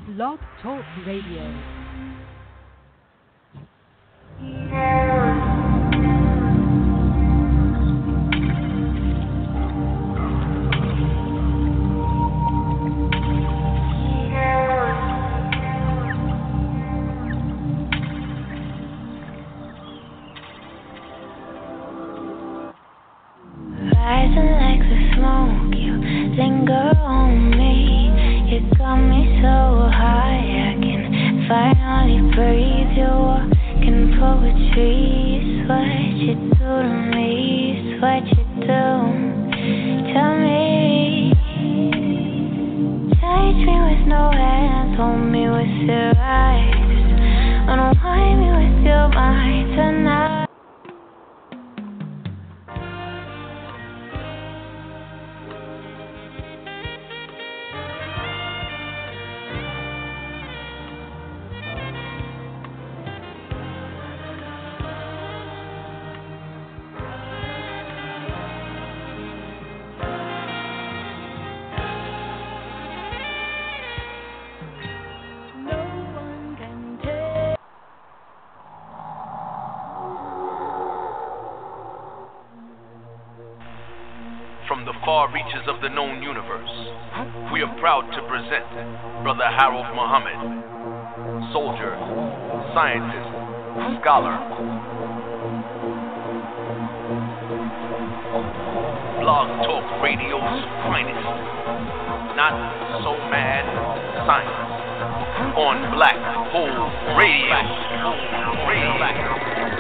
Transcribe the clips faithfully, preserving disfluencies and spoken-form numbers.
Blog Talk Radio. Rising like the smoke, you linger on me. You got me so high, I can finally breathe. You're walking poetry. It's what you do to me. It's what you do. Tell me, touch me with no hands, hold me with your eyes, unwind me with your mind tonight. From the far reaches of the known universe, we are proud to present Brother Harold Muhammad, soldier, scientist, scholar, Blog Talk Radio's finest, not so mad science, on Black Hole Radio. Radio.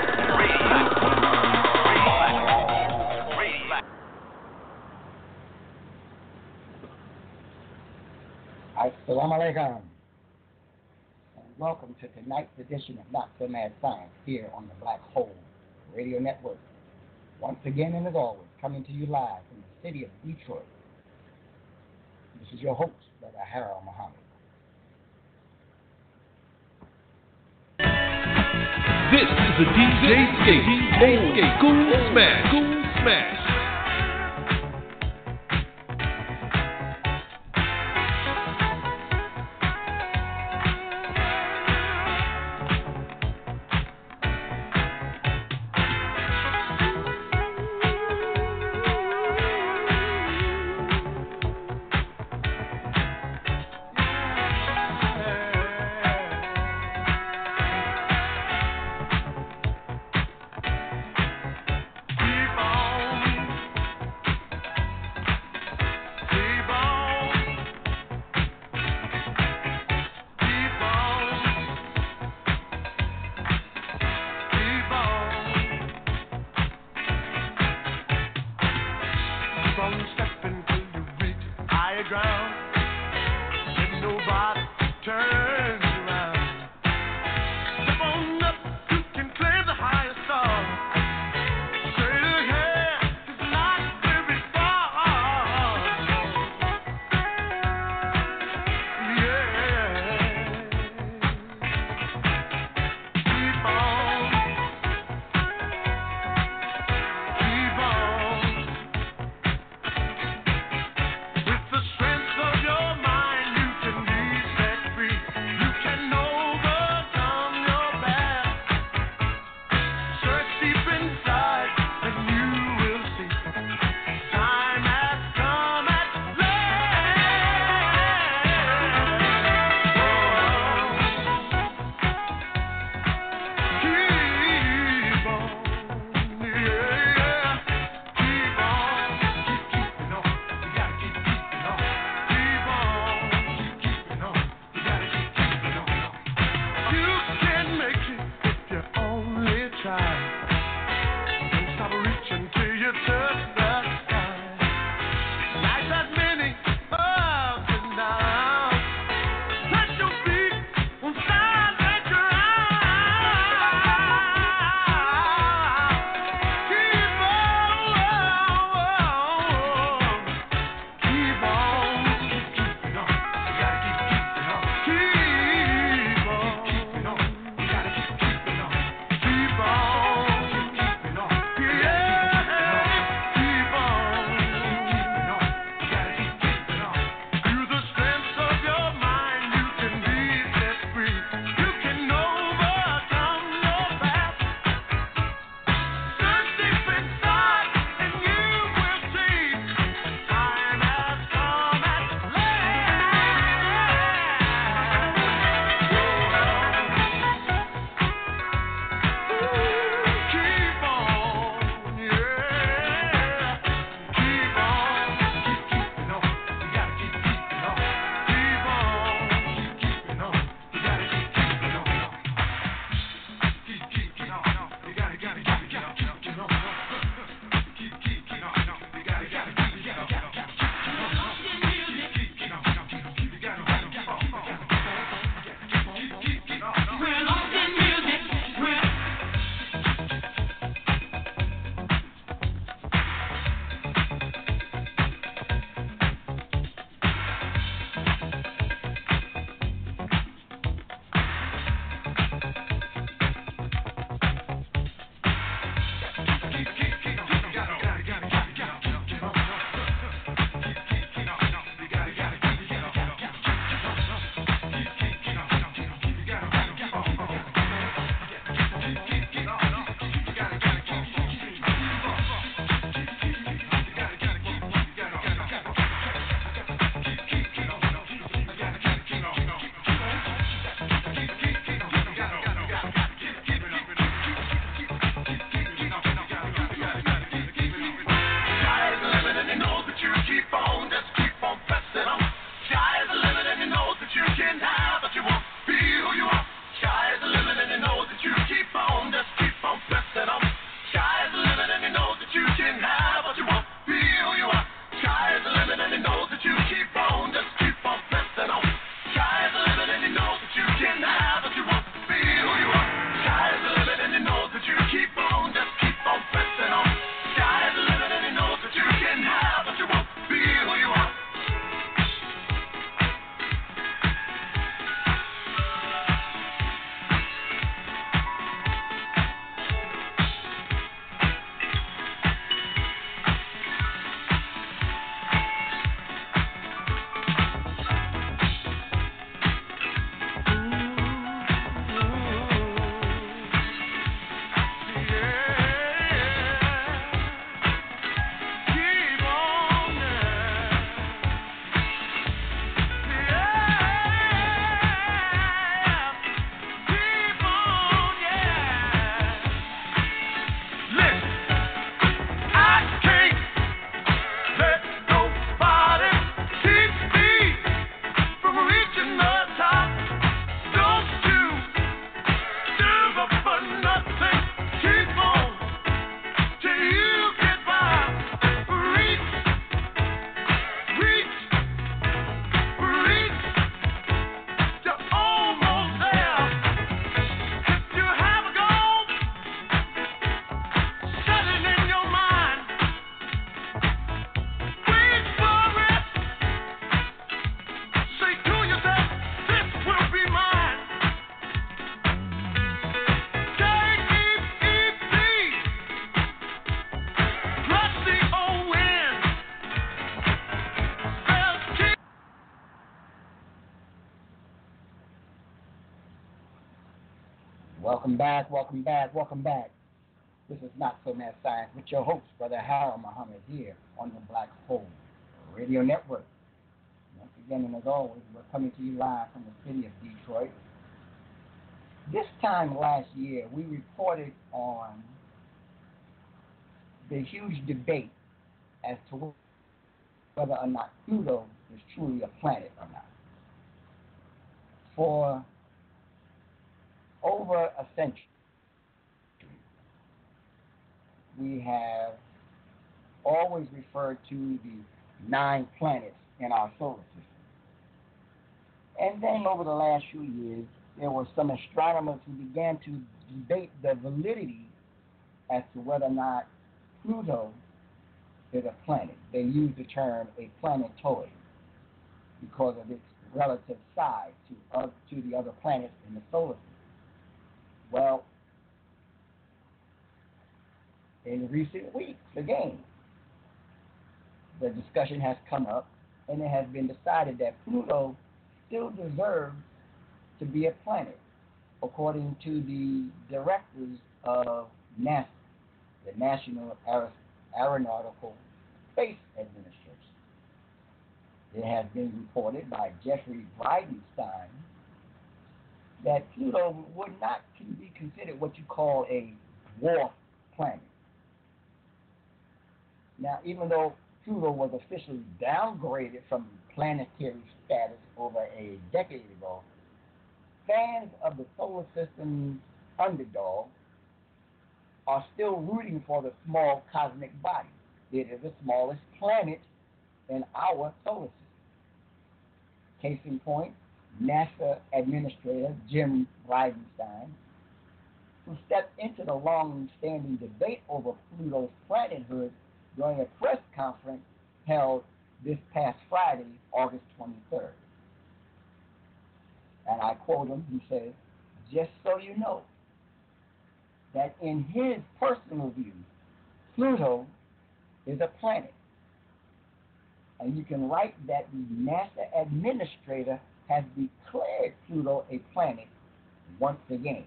Assalamu alaikum, and welcome to tonight's edition of Not So Mad Science here on the Black Hole Radio Network. Once again and as always, coming to you live from the city of Detroit. This is your host, Brother Harold Muhammad. This is the D J Skate, D J Cool Smash, Cool Smash. Keep on Welcome back, welcome back, welcome back. This is Not So Mad Science with your host, Brother Harold Muhammad, here on the Black Hole Radio Network. Once again, and as always, we're coming to you live from the city of Detroit. This time last year, we reported on the huge debate as to whether or not Pluto is truly a planet or not. For over a century, we have always referred to the nine planets in our solar system. And then over the last few years, there were some astronomers who began to debate the validity as to whether or not Pluto is a planet. They use the term a planetoid because of its relative size to, uh, to the other planets in the solar system. Well, in recent weeks, again, the discussion has come up and it has been decided that Pluto still deserves to be a planet, according to the directors of NASA, the National Aer- Aeronautical Space Administration. It has been reported by Jeffrey Bridenstine that Pluto would not be considered what you call a dwarf planet. Now, even though Pluto was officially downgraded from planetary status over a decade ago, fans of the solar system's underdog are still rooting for the small cosmic body. It is the smallest planet in our solar system. Case in point, NASA Administrator Jim Bridenstine, who stepped into the long-standing debate over Pluto's planethood during a press conference held this past Friday, August twenty-third. And I quote him, he says, "Just so you know, that in his personal view, Pluto is a planet. And you can write that the NASA administrator has declared Pluto a planet once again."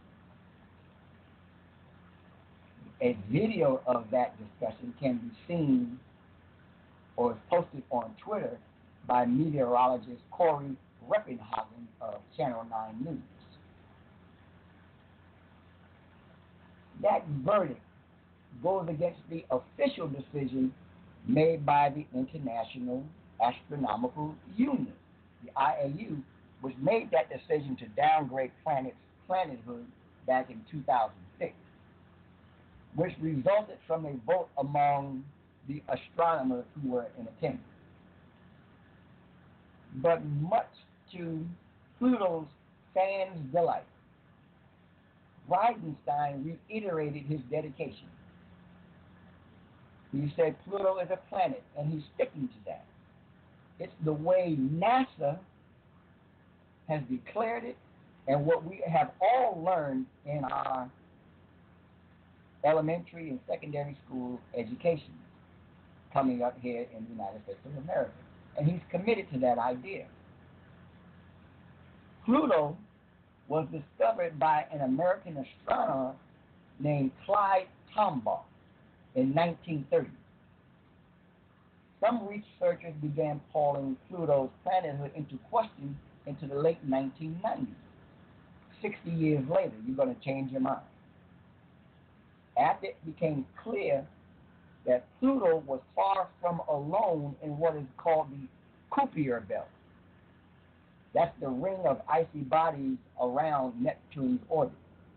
A video of that discussion can be seen or is posted on Twitter by meteorologist Corey Reppenhagen of Channel nine News. That verdict goes against the official decision made by the International Astronomical Union, the I A U, which made that decision to downgrade planets' planethood back in two thousand six, which resulted from a vote among the astronomers who were in attendance. But much to Pluto's fans' delight, Bridenstine reiterated his dedication. He said Pluto is a planet, and he's sticking to that. It's the way NASA has declared it, and what we have all learned in our elementary and secondary school education coming up here in the United States of America. And he's committed to that idea. Pluto was discovered by an American astronomer named Clyde Tombaugh in nineteen thirty. Some researchers began calling Pluto's planethood into question into the late nineteen nineties. Sixty years later, you're going to change your mind. After it became clear that Pluto was far from alone in what is called the Kuiper Belt. That's the ring of icy bodies around Neptune's orbit.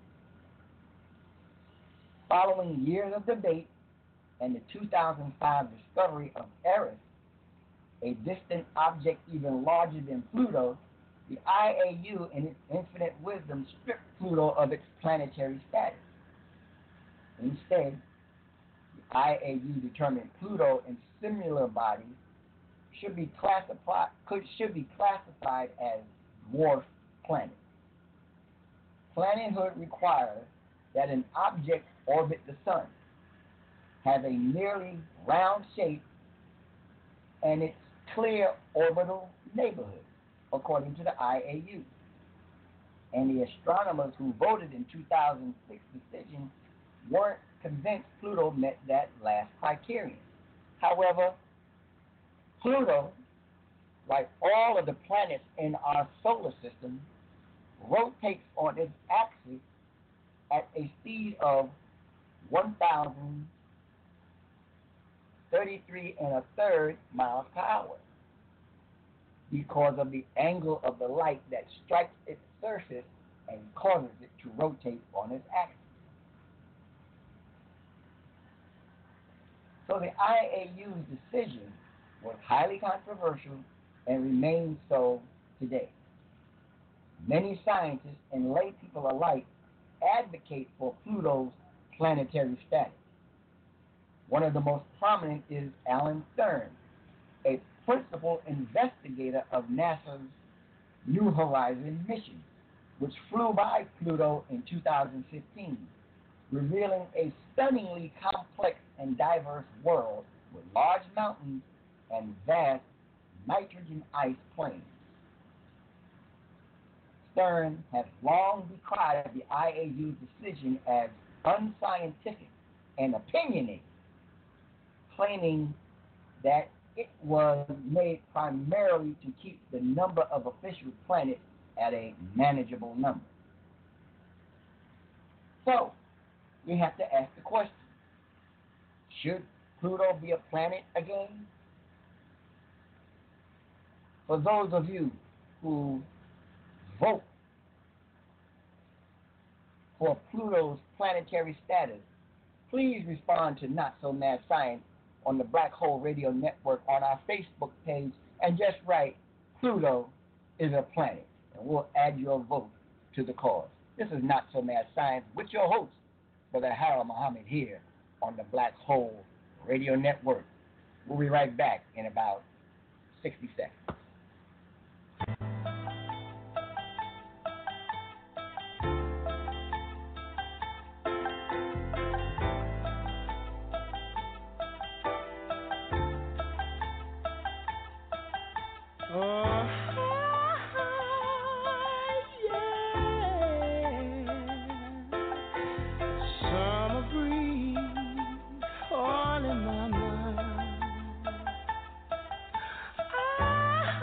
Following years of debate and the two thousand five discovery of Eris, a distant object even larger than Pluto, the I A U, in its infinite wisdom, stripped Pluto of its planetary status. Instead, the I A U determined Pluto and similar bodies should be classified could should be classified as dwarf planets. Planethood requires that an object orbit the sun, have a nearly round shape, and its clear orbital neighborhood, according to the I A U. and the astronomers who voted in two thousand six decision weren't convinced Pluto met that last criterion. However, Pluto, like all of the planets in our solar system, rotates on its axis at a speed of one thousand thirty-three and a third miles per hour because of the angle of the light that strikes its surface and causes it to rotate on its axis. So the I A U's decision was highly controversial and remains so today. Many scientists and lay people alike advocate for Pluto's planetary status. One of the most prominent is Alan Stern, a principal investigator of NASA's New Horizons mission, which flew by Pluto in two thousand fifteen, revealing a stunningly complex and diverse world with large mountains and vast nitrogen ice plains. Stern has long decried the I A U's decision as unscientific and opinionated, claiming that it was made primarily to keep the number of official planets at a manageable number. So, we have to ask the question, should Pluto be a planet again? For those of you who vote for Pluto's planetary status, please respond to Not So Mad Science on the Black Hole Radio Network on our Facebook page and just write, Pluto is a planet, and we'll add your vote to the cause. This is Not So Mad Science with your host, Brother Harold Muhammad, here on the Black Hole Radio Network. We'll be right back in about sixty seconds. Ah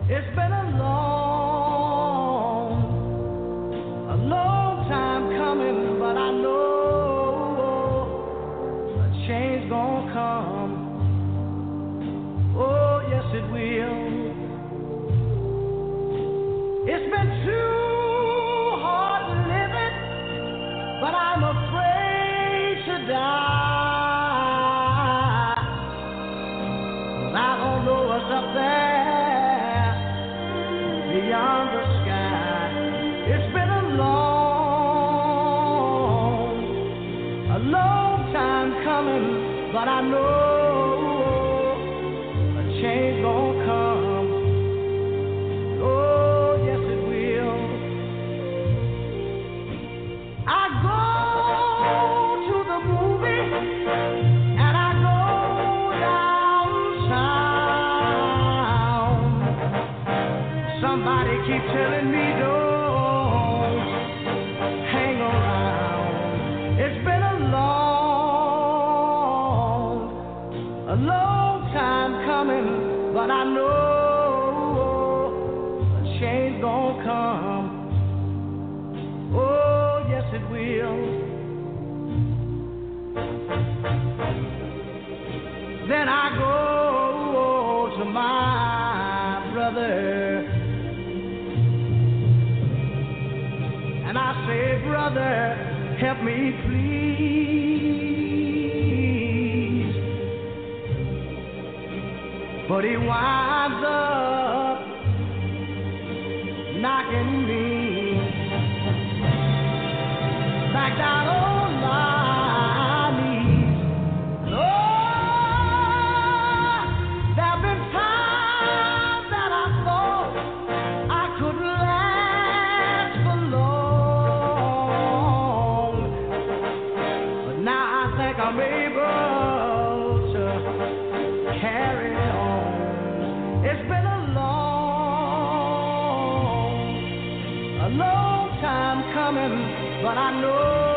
It's been a long, a long time coming, but I know a change gonna come. Oh, yes it will. It's been too hard living, but I'm afraid to die. 'Cause I don't know what's up there beyond the sky. It's been a long, a long time coming, but I know a change gonna come. Oh, yes it will. I go to the movie and I go downtown. Somebody keep telling me don't hang around. It's been a long, a long time coming, but I know a change gonna come. Oh, yes it will. Then I go to my brother and I say, brother, help me please. But he winds up knocking me back down on my knees. Oh, there've been times that I thought I couldn't last for long, but now I think I'm able to carry on. It's been a long, a long time coming, but I know